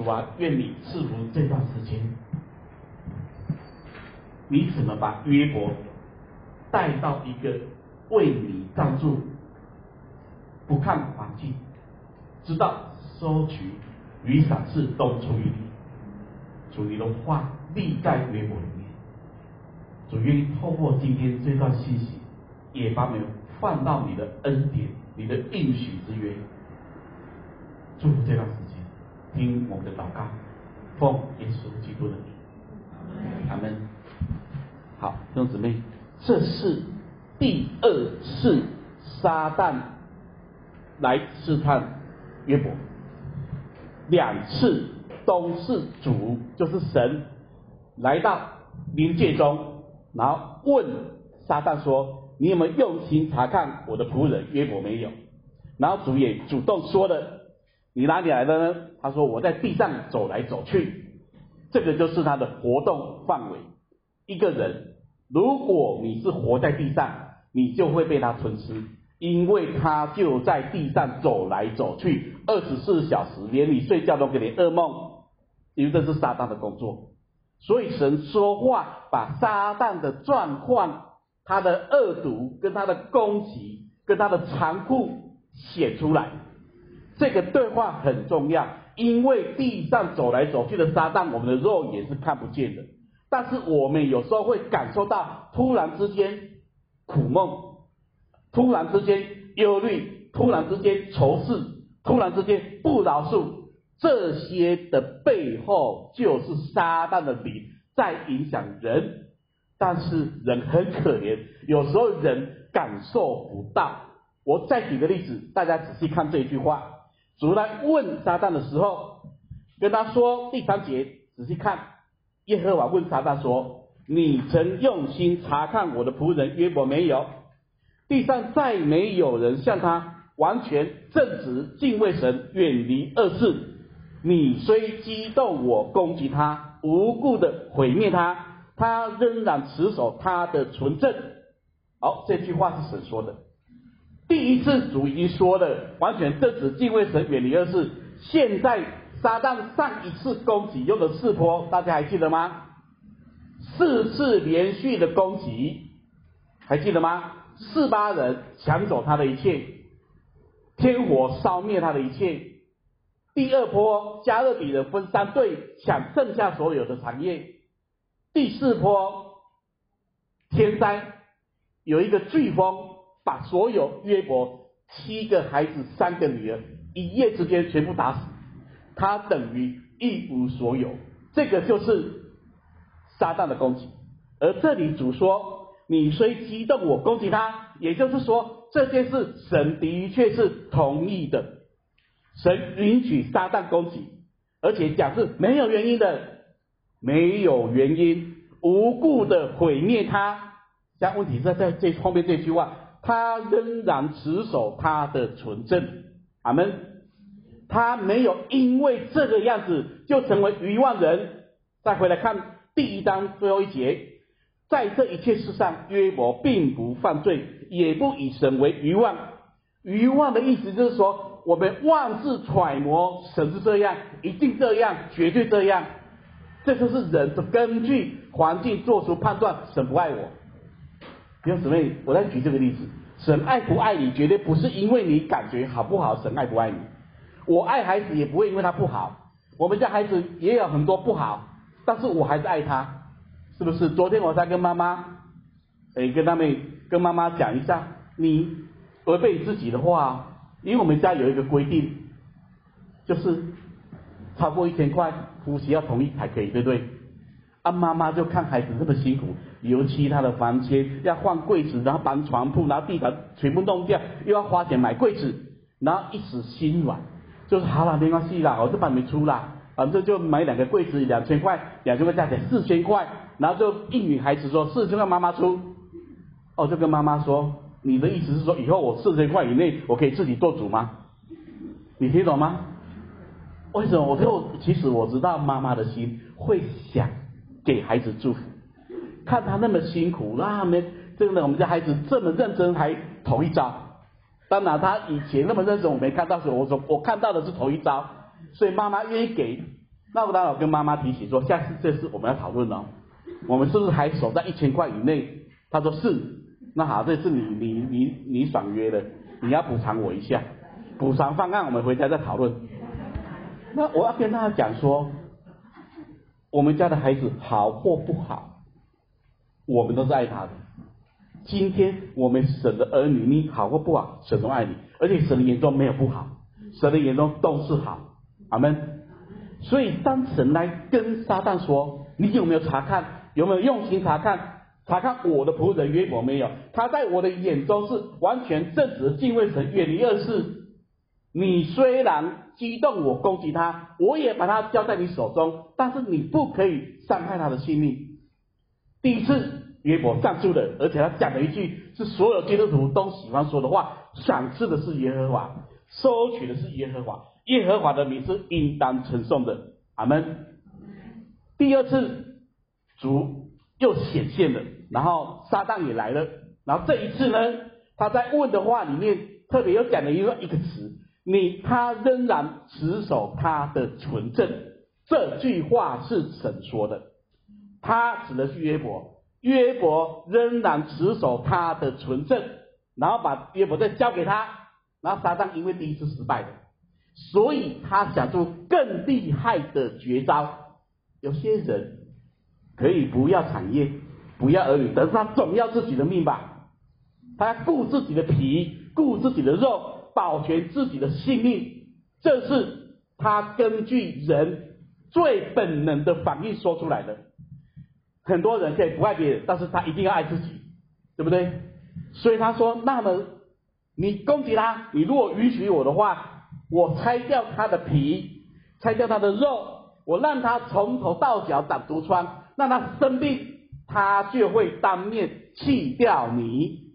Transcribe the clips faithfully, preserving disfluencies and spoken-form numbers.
主啊，愿你赐福这段时间，你怎么把约伯带到一个为你造就，不看环境，知道收取与赏赐都出于你。主，你的话立在约伯里面。主愿意透过今天这段信息，也把我们放到你的恩典、你的应许之约。祝福这段时间，听我们的祷告，奉耶稣基督的名，阿门。好，弟兄姊妹，这是第二次撒旦来试探约伯，两次都是主，就是神来到灵界中，然后问撒旦说：“你有没有用心查看我的仆人约伯没有？”然后主也主动说了：“你哪里来的呢？”他说：“我在地上走来走去。”这个就是他的活动范围。一个人，如果你是活在地上，你就会被他吞吃，因为他就在地上走来走去，二十四小时，连你睡觉都给你噩梦，因为这是撒旦的工作。所以神说话，把撒旦的状况、他的恶毒、跟他的攻击、跟他的残酷写出来。这个对话很重要，因为地上走来走去的撒旦，我们的肉眼是看不见的，但是我们有时候会感受到，突然之间苦梦，突然之间忧虑，突然之间仇视，突然之间不饶恕。这些的背后就是撒旦的灵在影响人，但是人很可怜，有时候人感受不到。我再举个例子，大家仔细看这一句话。主来问撒旦的时候，跟他说第三节，仔细看，耶和华问撒旦说：“你曾用心查看我的仆人约伯没有？地上再没有人像他完全正直，敬畏神，远离恶事。你虽激动我攻击他，无故的毁灭他，他仍然持守他的纯正。”好，这句话是神说的。第一次主已经说了，完全正直，敬畏神，远离恶事。现在撒旦上一次攻击用的四波，大家还记得吗？四次连续的攻击，还记得吗？四八人抢走他的一切，天火烧灭他的一切。第二波加勒底人分三队抢剩下所有的产业。第四波天灾，有一个飓风把所有约伯七个孩子三个女儿一夜之间全部打死，他等于一无所有。这个就是撒旦的攻击。而这里主说：“你虽激动我攻击他”，也就是说这件事神的确是同意的，神允许撒旦攻击，而且讲是没有原因的，没有原因无故的毁灭他。像问题是在这后面这句话，他仍然持守他的纯正。阿们。他没有因为这个样子就成为愚妄人。再回来看第一章最后一节，在这一切事上，约伯并不犯罪，也不以神为愚妄。愚妄的意思就是说，我们妄自揣摩神是这样，一定这样，绝对这样。这就是人的根据环境做出判断，神不爱我。弟兄姊妹，我再举这个例子，神爱不爱你，绝对不是因为你感觉好不好，神爱不爱你。我爱孩子也不会因为他不好，我们家孩子也有很多不好，但是我还是爱他，是不是？昨天我在跟妈妈，诶，跟他们跟妈妈讲一下，你违背自己的话，因为我们家有一个规定，就是超过一千块，夫妻要同意才可以，对不对？啊，妈妈就看孩子这么辛苦，油漆他的房间，要换柜子，然后搬床铺，然后地板全部弄掉，又要花钱买柜子，然后一时心软，就是好了，没关系啦，我就帮你们出啦，反正就买两个柜子，两千块，两千块加起来四千块，然后就应允孩子说四千块妈妈出。哦，就跟妈妈说，你的意思是说以后我四千块以内我可以自己做主吗？你听懂吗？为什么？我就其实我知道妈妈的心会想给孩子祝福，看他那么辛苦，那么真的我们家孩子这么认真还头一招。当然他以前那么认真我没看到，所以我说我看到的是头一招，所以妈妈愿意给。 那我当然跟妈妈提醒说，下次这事我们要讨论哦，我们是不是还守在一千块以内？他说是，那好，这次你你你你爽约了，你要补偿我一下，补偿方案我们回家再讨论。那我要跟大家讲说，我们家的孩子好或不好，我们都是爱他的。今天我们神的儿女，你好或不好，神都爱你，而且神的眼中没有不好，神的眼中都是好。阿们。所以当神来跟撒旦说，你有没有查看，有没有用心查看，查看我的仆人约伯没有？他在我的眼中是完全正直、敬畏神、远离恶事。你虽然激动我攻击他，我也把他交在你手中，但是你不可以伤害他的性命。第一次约伯站住了，而且他讲了一句是所有基督徒都喜欢说的话：赏赐的是耶和华，收取的是耶和华，耶和华的名是应当称颂的。阿们。第二次主又显现了，然后撒旦也来了，然后这一次呢，他在问的话里面特别又讲了一个一个词，你他仍然持守他的纯正。这句话是神说的，他指的是约伯，约伯仍然持守他的纯正，然后把约伯再交给他，然后撒旦因为第一次失败了，所以他想出更厉害的绝招。有些人可以不要产业，不要儿女，但是他总要自己的命吧，他要顾自己的皮，顾自己的肉，保全自己的性命，这是他根据人最本能的反应说出来的。很多人可以不爱别人，但是他一定要爱自己，对不对？所以他说，那么你攻击他，你如果允许我的话，我拆掉他的皮，拆掉他的肉，我让他从头到脚长毒疮，让他生病，他就会当面弃掉你。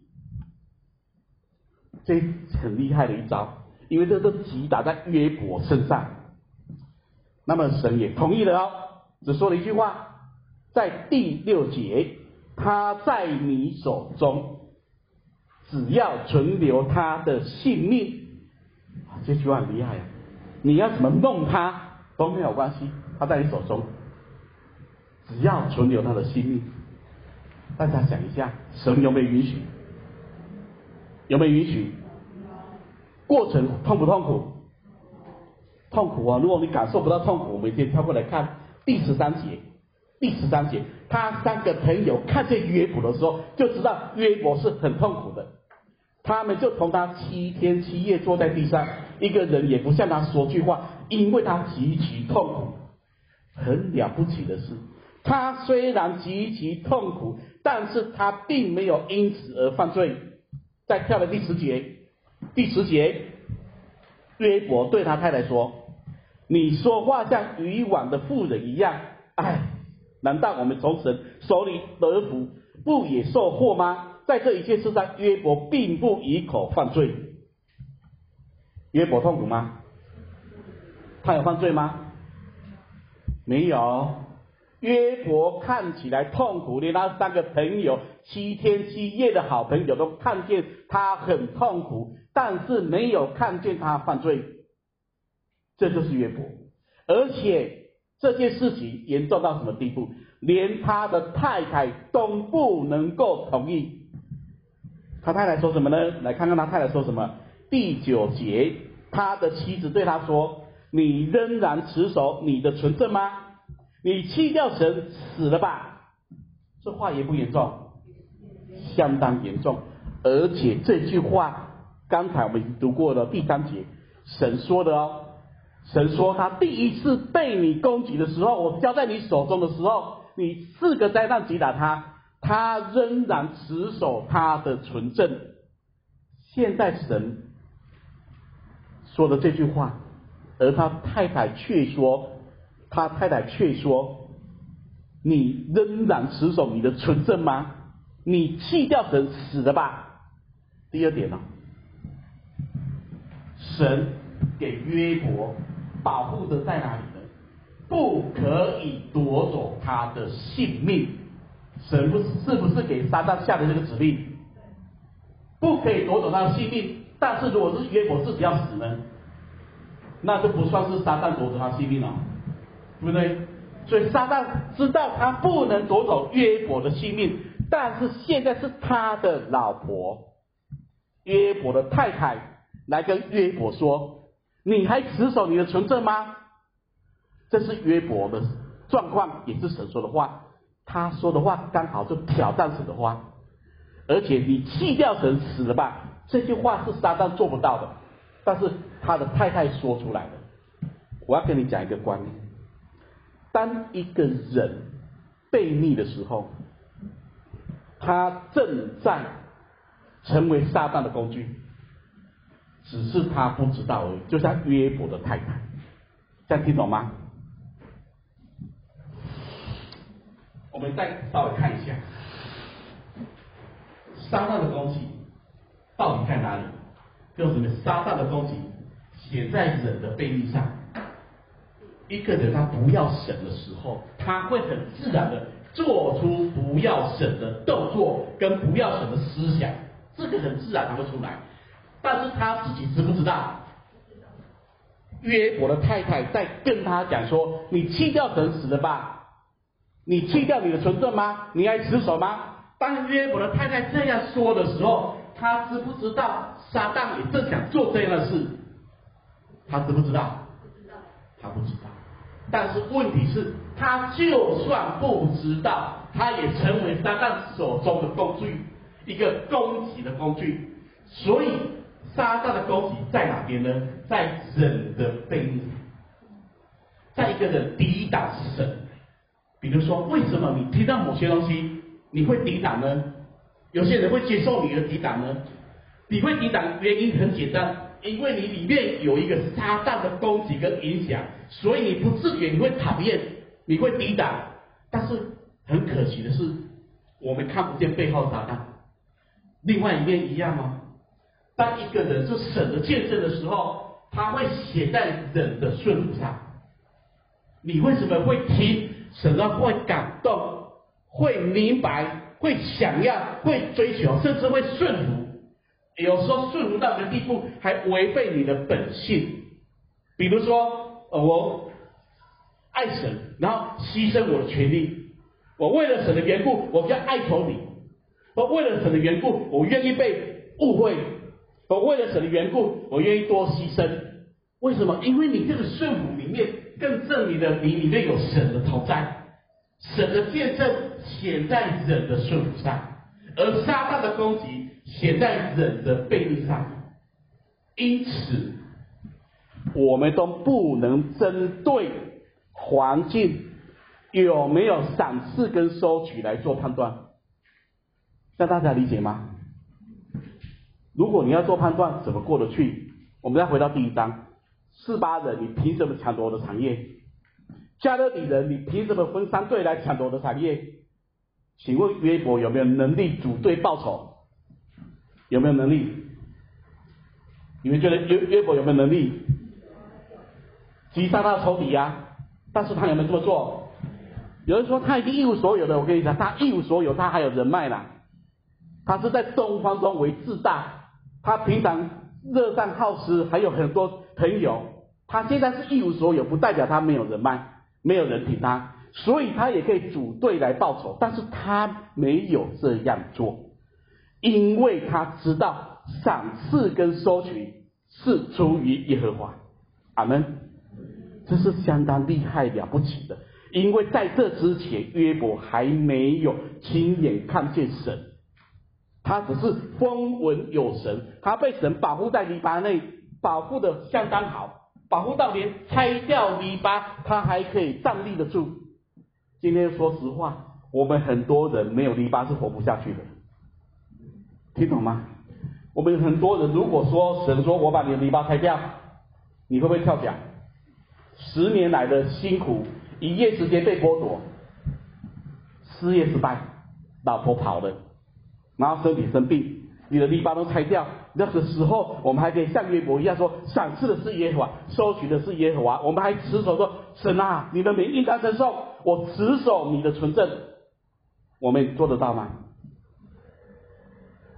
这很厉害的一招，因为这都击打在约伯身上。那么神也同意了哦，只说了一句话，在第六节，他在你手中，只要存留他的性命。这句话很厉害啊！你要怎么弄他都没有关系，他在你手中，只要存留他的性命。大家想一下，神有没有允许？有没有允许？过程痛不痛苦？痛苦啊！如果你感受不到痛苦，我们先跳过来看第十三节。第十三节，他三个朋友看见约伯的时候，就知道约伯是很痛苦的。他们就同他七天七夜坐在地上，一个人也不向他说句话，因为他极其痛苦。很了不起的是，他虽然极其痛苦，但是他并没有因此而犯罪。再跳到第十节，第十节，约伯对他太太说：“你说话像渔网的妇人一样，哎，难道我们从神手里得福，不也受祸吗？”在这一切事上，约伯并不以口犯罪。约伯痛苦吗？他有犯罪吗？没有。约伯看起来痛苦，连他三个朋友七天七夜的好朋友都看见他很痛苦，但是没有看见他犯罪。这就是约伯。而且这件事情严重到什么地步？连他的太太都不能够同意。他太太说什么呢？来看看他太太说什么。第九节，他的妻子对他说：“你仍然持守你的纯正吗？你弃掉神，死了吧？”这话严不严重？相当严重。而且这句话，刚才我们已经读过了第三节，神说的哦。神说他第一次被你攻击的时候，我交在你手中的时候，你四个灾难击打他，他仍然持守他的纯正。现在神说的这句话，而他太太却说，他太太却说，你仍然持守你的纯正吗？你弃掉神，死了吧？第二点呢、哦，神给约伯保护的在哪里呢？不可以夺走他的性命。神不是是不是给撒旦下的这个指令？不可以夺走他的性命。但是如果是约伯自己要死呢，那就不算是撒旦夺走他性命了， 对不对？所以撒旦知道他不能夺走约伯的性命，但是现在是他的老婆约伯的太太来跟约伯说：“你还持守你的纯正吗？”这是约伯的状况，也是神说的话。他说的话刚好就挑战神的话，而且你弃掉神死了吧？这句话是撒旦做不到的，但是他的太太说出来了。我要跟你讲一个观念：当一个人悖逆的时候，他正在成为撒旦的工具，只是他不知道而已。就像约伯的太太，这样听懂吗？我们再稍微看一下撒旦的攻击到底在哪里？就是呢，撒旦的攻击写在人的悖逆上。一个人他不要神的时候，他会很自然的做出不要神的动作跟不要神的思想，这个很自然他会出来。但是他自己知不知道？约伯的太太在跟他讲说：“你弃掉神死了吧？你弃掉你的纯正吗？你还持守吗？”当约伯的太太这样说的时候，他知不知道撒旦也正想做这样的事？他知不知道？他不知道。但是问题是，他就算不知道，他也成为撒旦手中的工具，一个攻击的工具。所以撒旦的攻击在哪边呢？在人的悖逆，在一个人抵挡神。比如说，为什么你听到某些东西你会抵挡呢？有些人会接受你的抵挡呢？你会抵挡原因很简单，因为你里面有一个撒旦的攻击跟影响，所以你不自觉你会讨厌，你会抵挡。但是很可惜的是，我们看不见背后撒旦。另外一面一样吗？当一个人是神的见证的时候，他会写在人的顺服上。你为什么会听神的会感动，会明白，会想要，会追求，甚至会顺服？有时候顺服到一个地步，还违背你的本性。比如说，呃，我爱神，然后牺牲我的权利。我为了神的缘故，我就爱求你。我为了神的缘故，我愿意被误会。我为了神的缘故，我愿意多牺牲。为什么？因为你这个顺服里面，更证明了你里面有神的同在，神的见证显在人的顺服上，而撒旦的攻击显在人的悖逆上。因此，我们都不能针对环境有没有赏赐跟收取来做判断。让大家理解吗？如果你要做判断，怎么过得去？我们再回到第一章，示巴人，你凭什么抢夺我的产业？加勒底人，你凭什么分三队来抢夺我的产业？请问约伯有没有能力组队报仇？有没有能力？你们觉得约约伯有没有能力击杀他的仇敌啊？但是他有没有这么做？有人说他已经一无所有的，我跟你讲，他一无所有，他还有人脉啦。他是在东方中为自大，他平常乐善好施，还有很多朋友。他现在是一无所有，不代表他没有人脉，没有人挺他，所以他也可以组队来报仇。但是他没有这样做，因为他知道赏赐跟收取是出于耶和华。阿们。这是相当厉害了不起的，因为在这之前，约伯还没有亲眼看见神。他只是风闻有神，他被神保护在篱笆内，保护的相当好，保护到连拆掉篱笆，他还可以站立得住。今天说实话，我们很多人没有篱笆是活不下去的，听懂吗？我们很多人如果说神说我把你的篱笆拆掉，你会不会跳脚？十年来的辛苦，一夜之间被剥夺，事业失败，老婆跑了，然后身体生病，你的篱笆都拆掉。那个时候，我们还可以像约伯一样说，赏赐的是耶和华，收取的是耶和华。我们还持守说，神啊，你的名应当称颂，我持守你的纯正。我们做得到吗？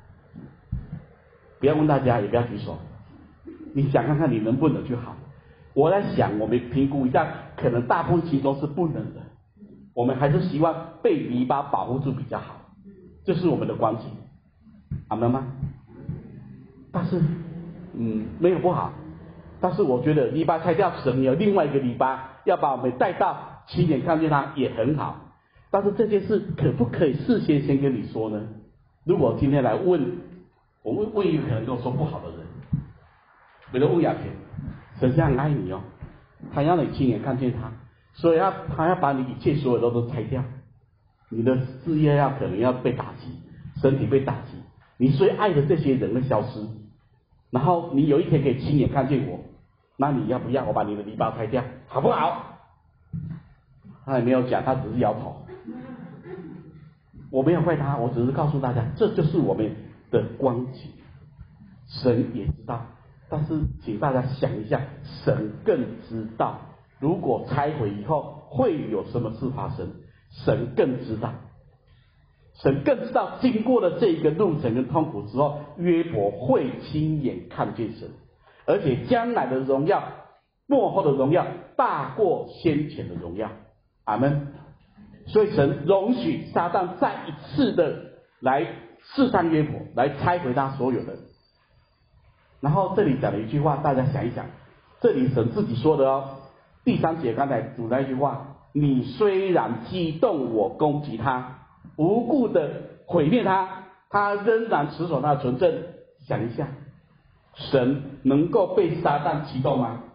不要问大家，也不要举手，你想看看你能不能就好。 我在想，我们评估一下，可能大部分情况是不能的。我们还是希望被篱笆保护住比较好，这是我们的关系，阿们吗？但是，嗯，没有不好。但是我觉得篱笆拆掉，神有另外一个篱笆，要把我们带到亲眼看见它也很好。但是这件事可不可以事先先跟你说呢？如果今天来问，我问问一个可能跟我说不好的人，比如问雅萍，神这样爱你哦，他要你亲眼看见他，所以他他要把你一切所有的都拆掉，你的事业要可能要被打击，身体被打击，你所爱的这些人会消失，然后你有一天可以亲眼看见我，那你要不要我把你的篱笆拆掉，好不好？他也没有讲，他只是摇头。我没有怪他，我只是告诉大家，这就是我们的光景。神也知道，但是请大家想一下，神更知道，如果拆毁以后会有什么事发生，神更知道。神更知道，经过了这一个路程跟痛苦之后，约伯会亲眼看见神，而且将来的荣耀，末后的荣耀大过先前的荣耀。阿们。所以神容许撒旦再一次的来试探约伯，来拆毁他所有的。然后这里讲了一句话，大家想一想，这里神自己说的哦，第三节刚才主那句话，你虽然激动我攻击他，无故的毁灭他，他仍然持守他的纯正。想一下，神能够被撒旦激动吗？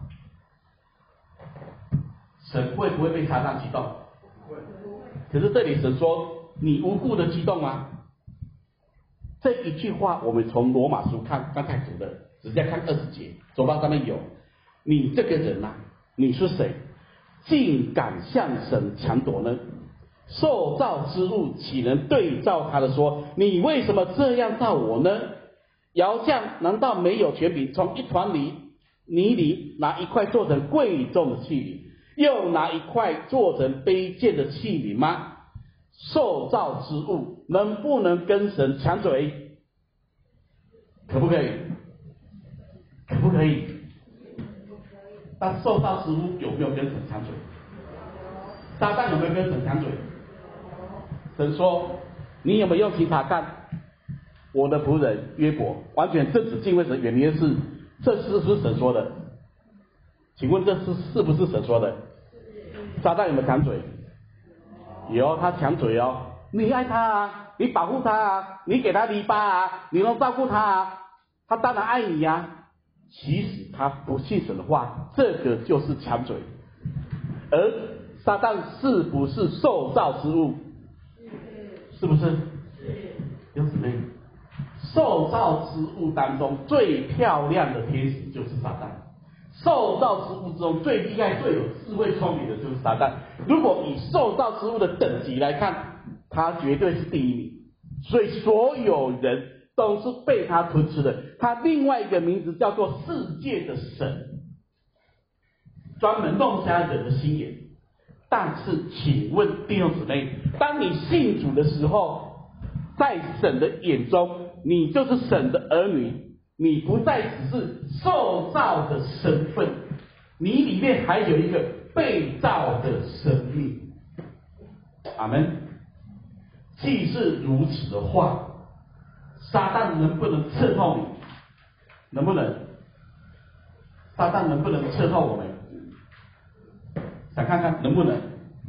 神会不会被撒旦激动？可是这里神说你无故的激动吗？这一句话我们从罗马书看，刚才读的，直接看二十节，左方上面有，你这个人啊，你是谁，竟敢向神抢夺呢？受造之物岂能对照他的说，你为什么这样造我呢？窑匠难道没有权柄从一团泥泥里拿一块做成贵重的器皿，又拿一块做成卑贱的器皿吗？受造之物能不能跟神抢嘴？可不可以？可不可以？但受造之物有没有跟神抢嘴？撒旦有没有跟神抢嘴？神说，你有没有用心查看我的仆人约伯完全正直敬畏神，远离的事，这是不是神说的？请问这是是不是神说的？撒旦有没有抢嘴？有，他抢嘴哦。你爱他啊，你保护他啊，你给他篱笆啊，你能照顾他啊，他当然爱你啊。其实他不信神的话，这个就是抢嘴。而撒旦是不是受造之物？是不是？有姊妹，受造之物当中最漂亮的天使就是撒旦。受造之物之中最厉害、最有智慧、聪明的就是撒旦。如果以受造之物的等级来看，他绝对是第一名。所以所有人都是被他吞吃的。他另外一个名字叫做世界的神，专门弄瞎人的心眼。但是，请问弟兄姊妹，当你信主的时候，在神的眼中，你就是神的儿女。你不再只是受造的身份，你里面还有一个被造的生命。阿们。既是如此的话，撒旦能不能刺透你？能不能？撒旦能不能刺透我们？想看看能不能？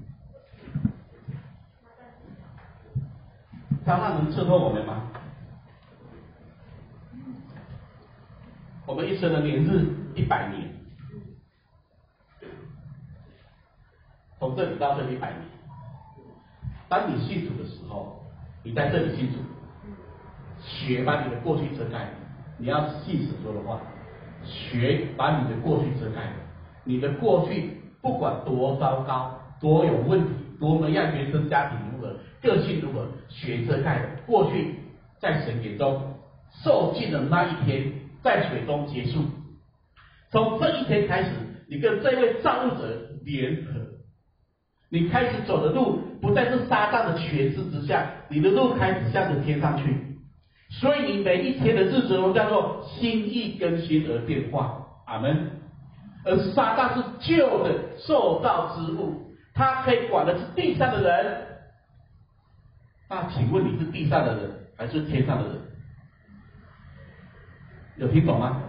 撒旦能刺透我们吗？我们一生的年日一百年，从这里到这里一百年。当你信主的时候，你在这里信主，血把你的过去遮盖。你要信神说的话，血把你的过去遮盖。你的过去不管多糟糕、多有问题、多么样原生家庭如何、个性如何，血遮盖了。过去在神眼中受尽的那一天，在水中结束。从这一天开始，你跟这位造物者联合，你开始走的路不再是撒旦的权势之下，你的路开始向着天上去。所以你每一天的日子都叫做心意更新而变化。阿们。 而撒旦是旧的受造之物，他可以管的是地上的人。那请问你是地上的人还是天上的人？有听懂吗？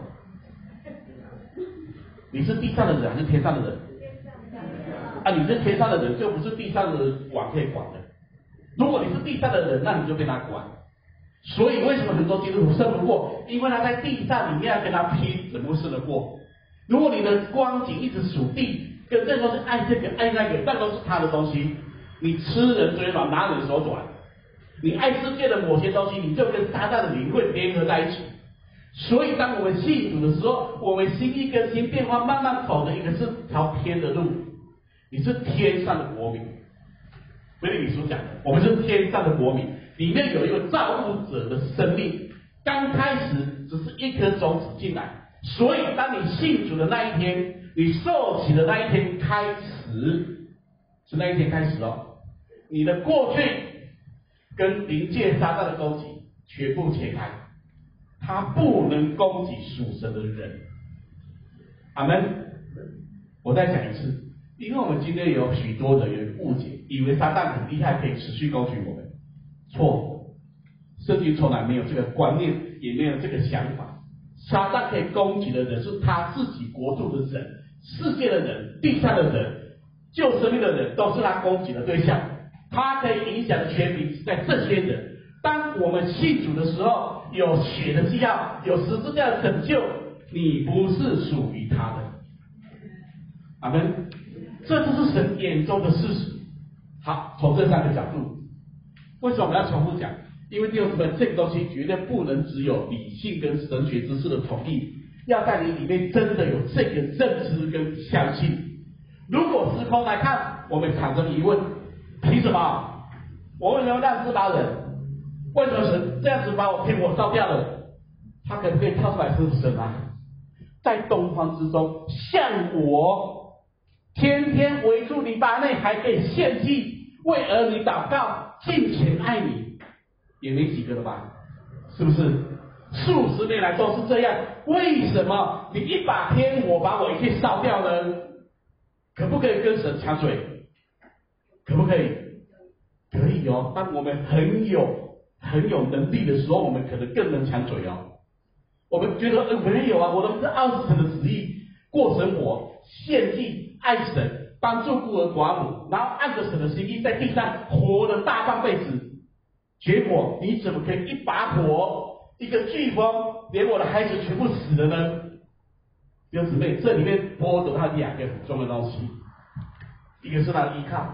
你是地上的人还是天上的人？啊，你是天上的人，就不是地上的王可以管的。如果你是地上的人，那你就被他管。所以为什么很多基督徒胜不过？因为他在地上，你要跟他拼，怎么会胜得过？如果你的光景一直属地，跟这都是爱这个爱那个，那都是他的东西，你吃人嘴软，拿人手短。你爱世界的某些东西，你就跟撒旦的灵会联合在一起。所以当我们信主的时候，我们心意更新变化，慢慢走的一个是条天的路，你是天上的国民。腓立比书讲的，我们是天上的国民，里面有一个造物者的生命。刚开始只是一颗种子进来，所以当你信主的那一天，你受洗的那一天开始，是那一天开始哦，你的过去跟灵界撒旦的攻击全部切开，他不能攻击属神的人。阿门。我再讲一次，因为我们今天有许多人有误解，以为撒旦很厉害，可以持续攻击我们。错，圣经从来没有这个观念，也没有这个想法。撒旦可以攻击的人是他自己国度的人，世界的人，地上的人，救生命的人，都是他攻击的对象。他可以影响的权柄在这些人。当我们信主的时候，有血的记号，有十字架的拯救，你不是属于他的。阿们，这就是神眼中的事实。好，从这三个角度，为什么我们要重复讲？因为弟兄姊妹，这个东西绝对不能只有理性跟神学知识的统一，要在你里面真的有这个认知跟相信。如果时空来看，我们产生疑问：凭什么我为什么要让四八人？为什么神这样子把我天火烧掉了？他可不可以跳出来是神啊？在东方之中，像我天天围住篱笆内，还可以献祭，为儿女祷告，尽情爱你，也没几个了吧？是不是？数十年来都是这样，为什么你一把天火把我一切烧掉呢？可不可以跟神抢嘴？可不可以？可以哦。当我们很有很有能力的时候，我们可能更能抢嘴哦。我们觉得呃没有啊，我都是按神的旨意过生活，献祭，爱神，帮助孤儿寡母，然后按着神的心意在地上活了大半辈子。结果你怎么可以一把火，一个飓风，连我的孩子全部死了呢？弟兄姊妹，这里面剥夺他两个很重要的东西，一个是他的依靠，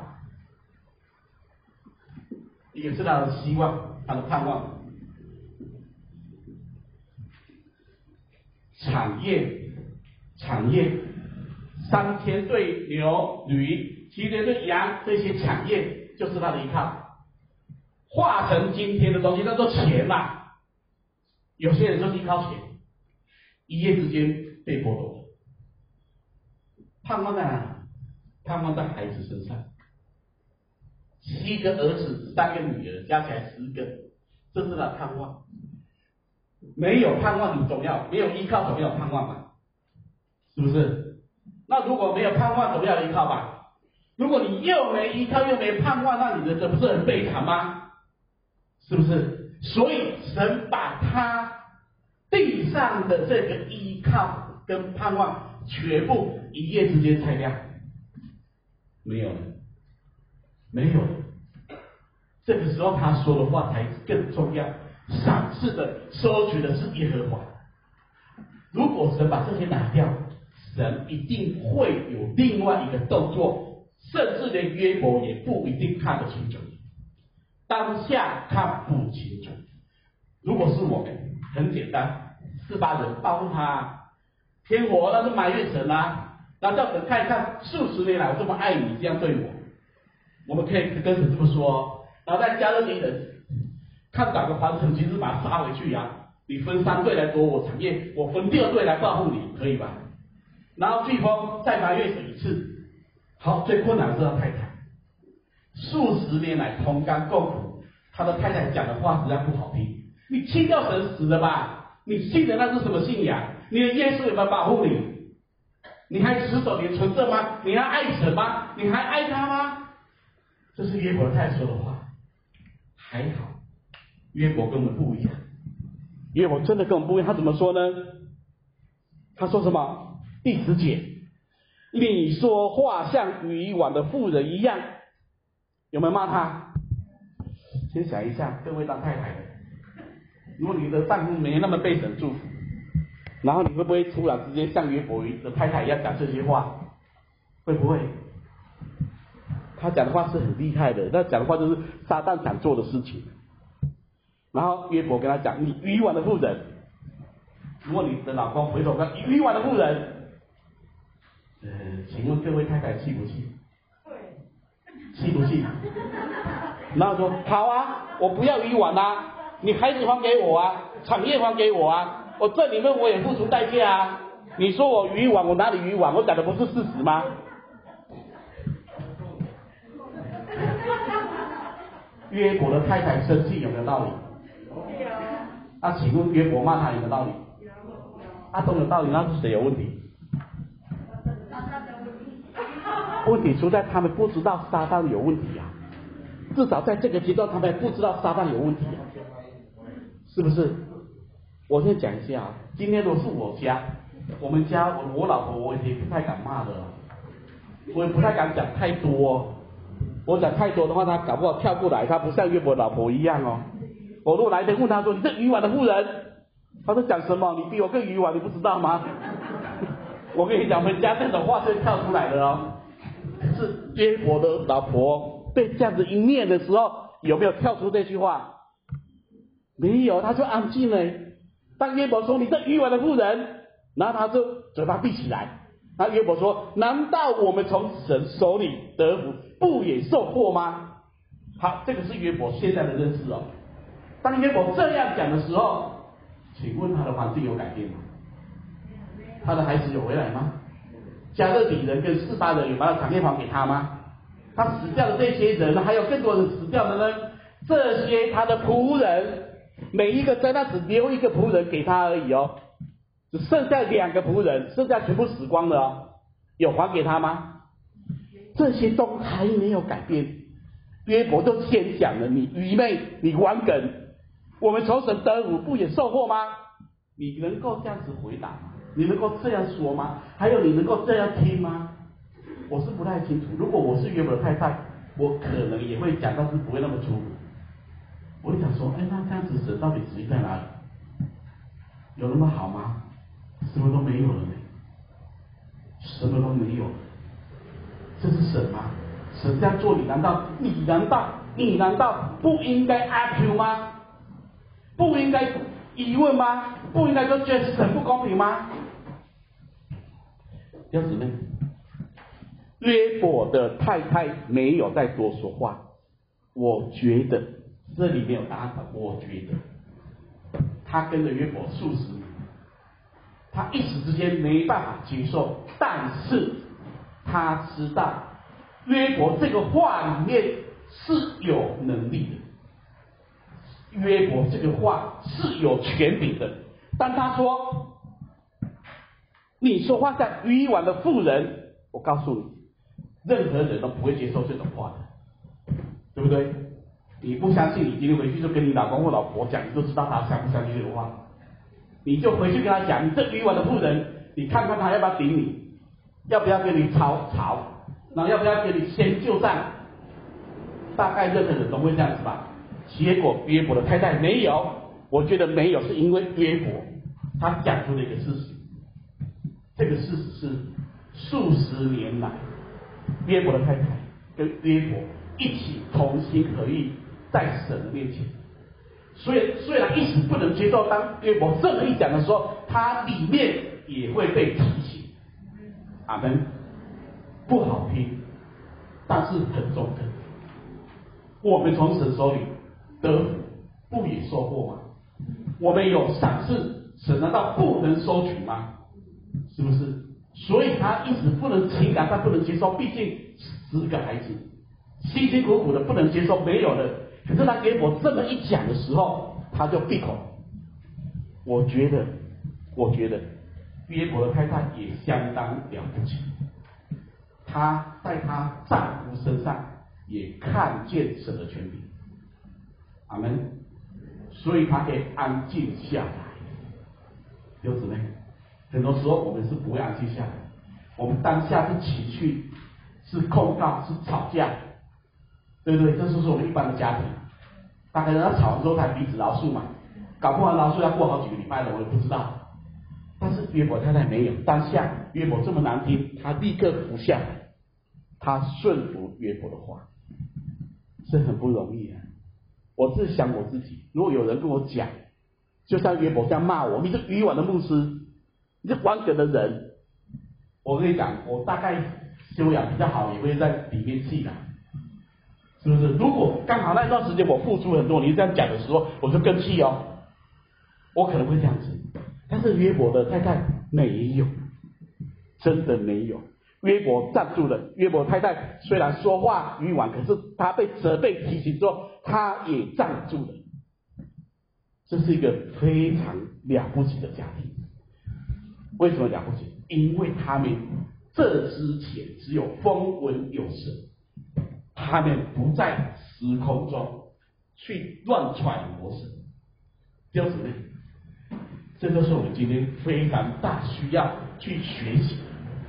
一个是他的希望，他的盼望。产业，产业，三千对牛驴，七千对羊，这些产业就是他的依靠。化成今天的东西叫做钱嘛，有些人就是依靠钱，一夜之间被剥夺了。盼望在哪里？盼望在孩子身上。七个儿子，三个女儿，加起来十个，这是他的盼望。没有盼望，你总要没有依靠，总要有盼望嘛，是不是？那如果没有盼望，总要依靠吧？如果你又没依靠，又没盼望，那你的人不是很悲惨吗？是不是？所以神把他地上的这个依靠跟盼望全部一夜之间拆掉，没有了，没有了。这个时候他说的话才更重要。赏赐的、收取的是耶和华。如果神把这些拿掉，神一定会有另外一个动作，甚至连约伯也不一定看得清楚。当下看不清楚。如果是我们，很简单，四八人报复他，天火那是埋怨神啊，那叫神看一看，数十年来我这么爱你，这样对我，我们可以跟神这么说，然后再加入敌人。看哪个环城，其实把他杀回去呀、啊！你分三队来夺我产业，我分第二队来报复你，可以吧？然后飓风再埋怨神一次。好，最困难的是他太太，数十年来同甘共苦，他的太太讲的话实在不好听。你弃掉神死了吧？你信的那是什么信仰？你的耶稣有没有保护你？ 你还持守你的纯正吗？你还爱神吗？你还爱他吗？这是约伯太太说的话。还好，约伯跟我们不一样。约伯真的跟我们不一样，他怎么说呢？他说什么？第十节，你说话像渔网的妇人一样，有没有骂他？先想一下，各位当太太的，如果你的丈夫没那么被神祝福，然后你会不会突然之间像约伯的太太一样讲这些话？会不会？他讲的话是很厉害的，他讲的话就是撒旦想做的事情。然后约伯跟他讲：“你渔网的妇人。”如果你的老公回头说“渔网的妇人”，呃，请问各位太太气不气？气不气？然后说：“好啊，我不要渔网啊，你孩子还给我啊，产业还给我啊，我这里面我也付出代价啊。你说我渔网，我哪里渔网？我讲的不是事实吗？”约伯的太太生气有没有道理？有。那请问约伯骂他有没有道理？有。他都有道理，那是谁有问题？问题出在他们不知道撒旦有问题啊！至少在这个阶段，他们不知道撒旦有问题啊，是不是？我先讲一下啊，今天如果是我家，我们家我我老婆我也不太敢骂的，我也不太敢讲太多。我讲太多的话，他搞不好跳过来，他不像约伯老婆一样哦。我如果来天问他说：“你这渔网的妇人”，他说讲什么？你比我更渔网，你不知道吗？我跟你讲，我们家这种话是跳出来的哦。是约伯的老婆被这样子一念的时候，有没有跳出这句话？没有，他就安静了。当约伯说：“你这渔网的妇人”，然后他就嘴巴闭起来。那约伯说：“难道我们从神手里得福，不也受祸吗？”好，这个是约伯现在的认识哦。当约伯这样讲的时候，请问他的环境有改变吗？他的孩子有回来吗？加勒底人跟示巴人有把他产业还给他吗？他死掉的这些人，还有更多人死掉的呢？这些他的仆人，每一个在那只留一个仆人给他而已哦。只剩下两个仆人，剩下全部死光了哦，有还给他吗？这些都还没有改变。约伯就先讲了：“你愚昧，你顽梗，我们从神得福，不也受祸吗？”你能够这样子回答吗？你能够这样说吗？还有你能够这样听吗？我是不太清楚。如果我是约伯的太太，我可能也会讲，但是不会那么粗鲁。我会讲说：“哎，那这样子神到底旨意在哪里？有那么好吗？什么都没有了呢，什么都没有了，这是神吗？神这样做，你难道你难道你难道不应该 argue 吗？不应该疑问吗？不应该说觉得神不公平吗？”要姊妹，约伯的太太没有再多说话。我觉得这里面有答案。我觉得他跟着约伯数十年，他一时之间没办法接受，但是他知道约伯这个话里面是有能力的，约伯这个话是有权柄的。当他说：“你说话像渔网的妇人”，我告诉你，任何人都不会接受这种话的，对不对？你不相信，你今天回去就跟你老公或老婆讲，你就知道他相不相信这个话。你就回去跟他讲：“你这渔网的妇人，你看看他要不要顶你，要不要跟你吵吵，然后要不要跟你先就账？”大概任何人都会这样子吧。结果约伯的太太没有，我觉得没有，是因为约伯他讲出了一个事实。这个事实是数十年来，约伯的太太跟约伯一起同心合意在神的面前。所以虽然一时不能接受，当约伯这么一讲的时候，他里面也会被提醒。阿们。不好听，但是很中肯。我们从神手里得福，不也受祸吗？我们有赏赐，神难道不能收取吗？是不是？所以他一直不能情感上不能接受，毕竟十个孩子，辛辛苦苦的不能接受没有的。可是他给我这么一讲的时候，他就闭口。我觉得，我觉得约伯的太太也相当了不起，她在她丈夫身上也看见神的权柄，阿门。所以她可以安静下来。弟兄姊妹，很多时候我们是不会安静下来，我们当下是情绪，是控告，是吵架，对不对？这就是我们一般的家庭，大概人家吵完之后才彼此饶恕嘛，搞不完饶恕要过好几个礼拜了，我也不知道。但是约伯太太没有，当下约伯这么难听，他立刻服下来，他顺服约伯的话，是很不容易啊。我是想我自己，如果有人跟我讲，就像约伯这样骂我，你这愚顽的牧师，你这顽梗的人，我跟你讲，我大概修养比较好，也会在里面气的，是不是？如果刚好那段时间我付出很多，你这样讲的时候，我就更气哦，我可能会这样子。但是约伯的太太没有，真的没有。约伯站住了。约伯太太虽然说话愚顽，可是他被责备提醒之后，他也站住了。这是一个非常了不起的家庭。为什么了不起？因为他们这之前只有风闻有神，他们不在时空中去乱揣摩神。弟兄姊妹，这就是我们今天非常大需要去学习的。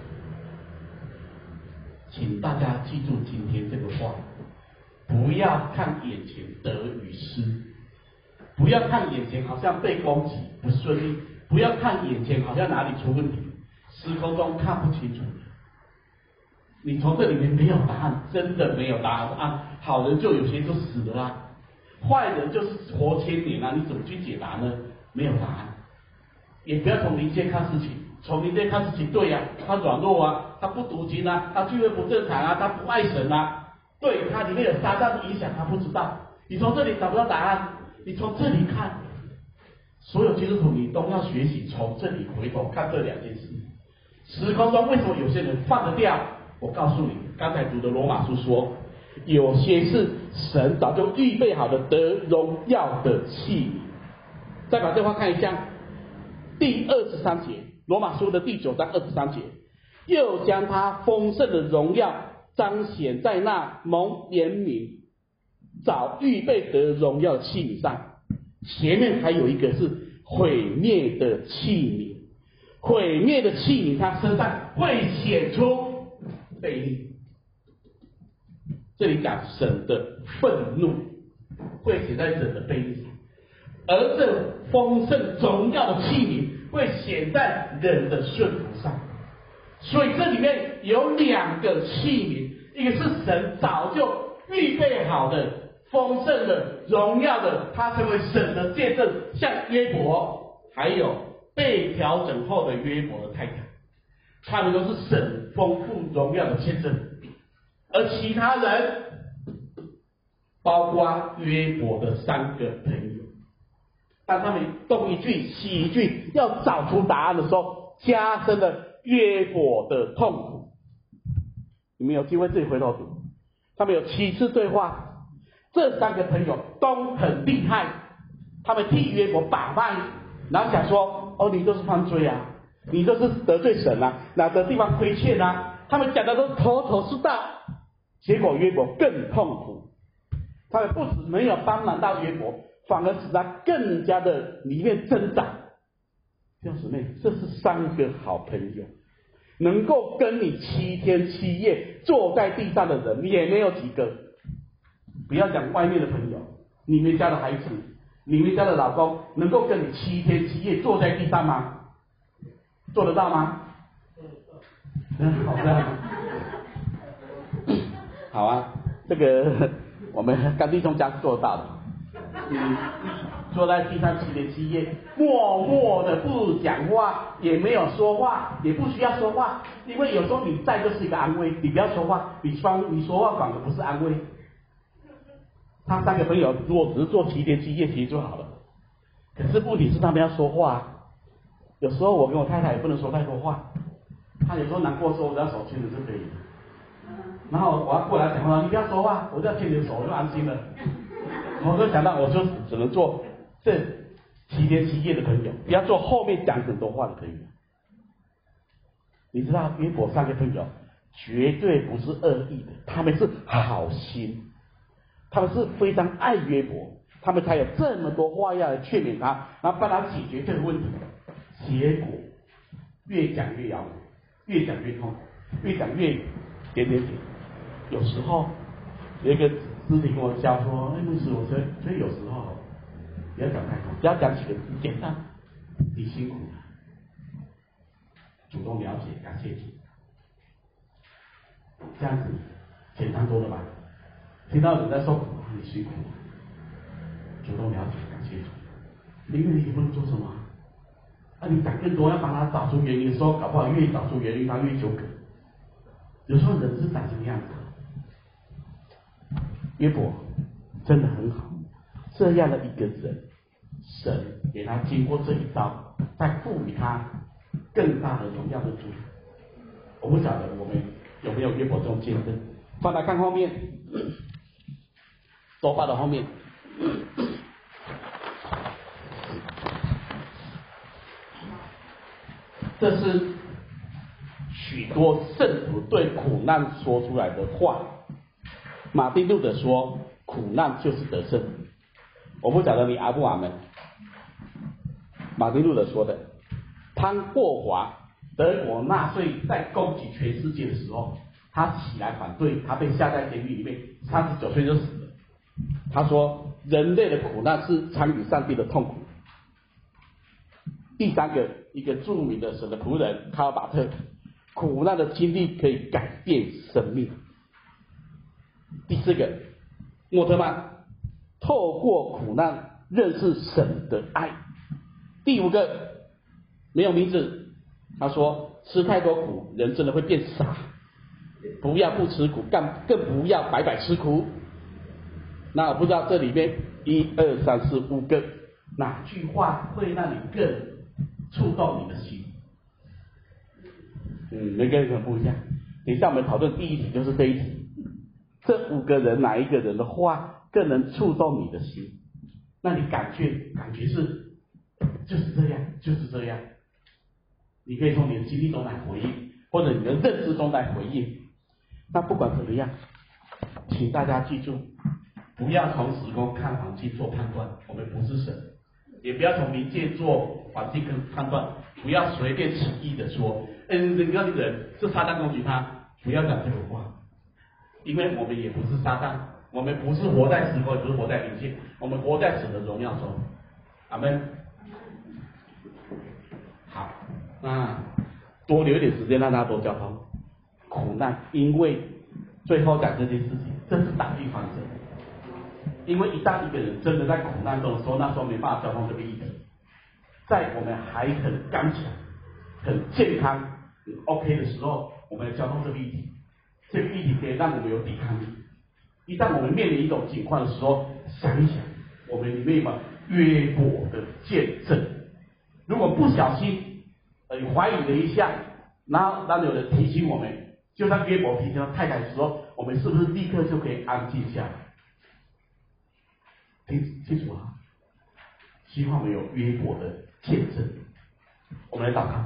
请大家记住今天这个话，不要看眼前得与失，不要看眼前好像被攻击不顺利，不要看眼前好像哪里出问题，时空中看不清楚。你从这里面没有答案，真的没有答案啊！好人就有些就死了啊，坏人就是活千年啊，你怎么去解答呢？没有答案。也不要从灵界看事情，从灵界看事情，对呀、啊，他软弱啊，他不读经啊，他聚会不正常啊，他不爱神啊，对，他里面有撒旦的影响，他不知道。你从这里找不到答案，你从这里看，所有基督徒你都要学习从这里回头看这两件事。时空中为什么有些人放得掉？我告诉你，刚才读的罗马书说，有些是神早就预备好的得荣耀的器皿。再把这话看一下。第二十三节，罗马书的第九章二十三节，又将他丰盛的荣耀彰显在那蒙怜悯、早预备得荣耀的器皿上。前面还有一个是毁灭的器皿，毁灭的器皿，他身上会显出悖逆。这里讲神的愤怒会显在神的悖逆上。而这丰盛荣耀的器皿会显在人的顺服上，所以这里面有两个器皿，一个是神早就预备好的丰盛的荣耀的，他成为神的见证，像约伯，还有被调整后的约伯的太太，他们都是神丰富荣耀的见证。而其他人，包括约伯的三个朋友，当他们东一句西一句要找出答案的时候，加深了约伯的痛苦。你们有机会自己回头读，他们有七次对话，这三个朋友都很厉害，他们替约伯把脉，然后想说：哦，你都是犯罪啊，你都是得罪神啊，哪个地方亏欠啊？他们讲的都头头是道，结果约伯更痛苦。他们不止没有帮忙到约伯，反而使他更加的里面挣扎。弟兄姊妹，这是三个好朋友，能够跟你七天七夜坐在地上的人也没有几个。不要讲外面的朋友，你们家的孩子，你们家的老公，能够跟你七天七夜坐在地上吗？做得到吗？嗯，好的，好啊，这个我们甘弟兄家是做得到的。你坐在地上七天七夜，默默的不讲话，也没有说话，也不需要说话，因为有时候你在就是一个安慰，你不要说话，你方你说话反而不是安慰。他三个朋友如果只是做七天七夜，其实就好了。可是问题是他们要说话，有时候我跟我太太也不能说太多话，她有时候难过的时候，我只要手牵着就可以了。然后我要过来讲话，你不要说话，我只要牵着手我就安心了。我就想到，我就只能做这七天七夜的朋友，不要做后面讲很多话的朋友。 你知道约伯三个朋友绝对不是恶意的，他们是好心，他们是非常爱约伯，他们才有这么多话要来劝勉他，然后帮他解决这个问题。结果越讲越摇，越讲越痛，越讲越点点点。有时候有一个师弟跟我教说：“哎，牧师，我觉得所以有时候不要讲太多，只要讲几个字，简单，你辛苦了，主动了解，感谢主。”这样子简单多了吧？听到人在受苦，你辛苦了，主动了解，感谢主。因为你也不能做什么啊，啊你讲更多，要帮他找出原因的时候，搞不好越找出原因，他越纠葛。有时候人是长这个样子。约伯真的很好，这样的一个人，神给他经过这一招，再赋予他更大的荣耀的祝福。我不晓得我们有没有约伯这种见证。放来看后面，周报的后面，这是许多圣徒对苦难说出来的话。马丁路德说：“苦难就是得胜。”我不晓得你阿不阿门。马丁路德说的。汤霍华，德国纳粹在攻击全世界的时候，他起来反对，他被下在监狱里面，三十九岁就死了。他说：“人类的苦难是参与上帝的痛苦。”第三个，一个著名的神的仆人卡尔巴特，苦难的经历可以改变生命。第四个，莫特曼，透过苦难认识神的爱。第五个，没有名字，他说吃太多苦，人真的会变傻，不要不吃苦，更更不要白白吃苦。那我不知道这里面一二三四五个哪句话会让你更触动你的心？嗯，每个人可能不一样。等一下我们讨论第一题就是这一题。这五个人哪一个人的话更能触动你的心？那你感觉感觉是就是这样，就是这样。你可以从你的经历中来回应，或者你的认知中来回应。那不管怎么样，请大家记住，不要从时空看环境做判断，我们不是神；也不要从冥界做环境跟判断，不要随便轻易的说，嗯，这个人是撒旦攻击他，不要讲这个话。因为我们也不是撒旦，我们不是活在时空，也不是活在灵界，我们活在神的荣耀中。阿们。好，那多留一点时间让大家多交通。苦难，因为最后讲这件事情，这是打预防针。因为一旦一个人真的在苦难中的时候，那时候没办法交通这个议题。在我们还很刚强、很健康、很 OK 的时候，我们交通这个议题。这个议题可以让我们有抵抗力。一旦我们面临一种情况的时候，想一想，我们里面有约伯的见证。如果不小心，呃，怀疑了一下，然后当有人提醒我们，就像约伯提醒他太太的时候，我们是不是立刻就可以安静下来？听清楚啊！希望我们有约伯的见证。我们来祷告。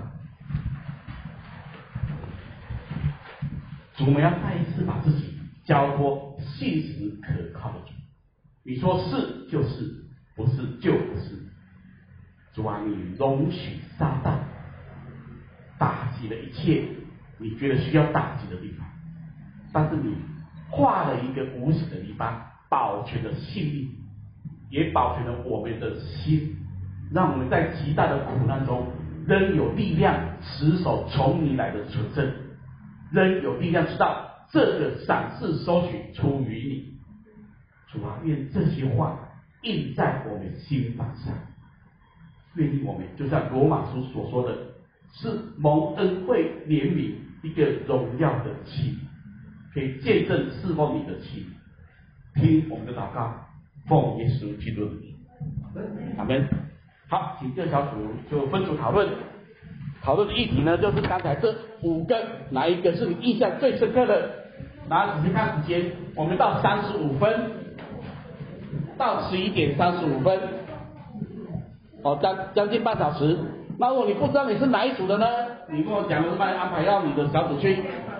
主，我们要再一次把自己交托信实可靠的主。你说是就是，不是就不是。主啊，你容许撒旦打击了一切你觉得需要打击的地方，但是你画了一个无形的篱笆，保全了性命，也保全了我们的心，让我们在极大的苦难中仍有力量持守从你来的纯正，仍有力量知道这个赏赐收取出于你。主啊，愿这些话印在我们心板上，愿意我们就像罗马书所说的，是蒙恩惠怜悯一个荣耀的器，可以见证侍奉你的器。听我们的祷告，奉耶稣基督的名，阿们。好，请各小组就分组讨论。讨论的议题呢，就是刚才这五个，哪一个是你印象最深刻的？然后仔细看时间，我们到三十五分，到十一点三十五分，哦，将将近半小时。 那如果你不知道你是哪一组的呢？你跟我讲，我就帮你安排到你的小组去。